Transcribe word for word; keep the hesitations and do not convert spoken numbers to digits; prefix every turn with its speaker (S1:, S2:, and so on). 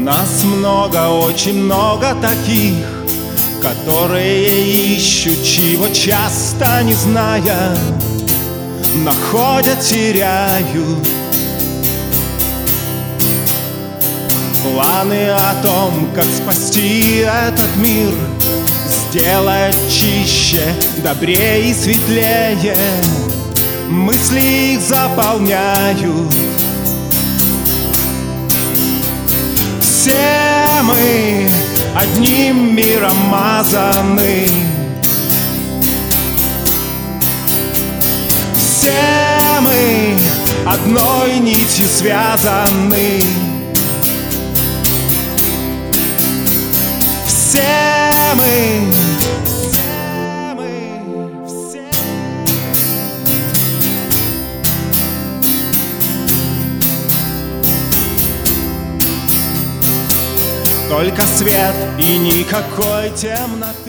S1: Нас много, очень много таких, которые ищут, чего часто не зная, находят, теряют. Планы о том, как спасти этот мир, сделать чище, добрее и светлее, мысли их заполняют. Все мы одним миром мазаны, все мы одной нитью связаны. Все мы, все мы, все. Только свет и никакой темноты.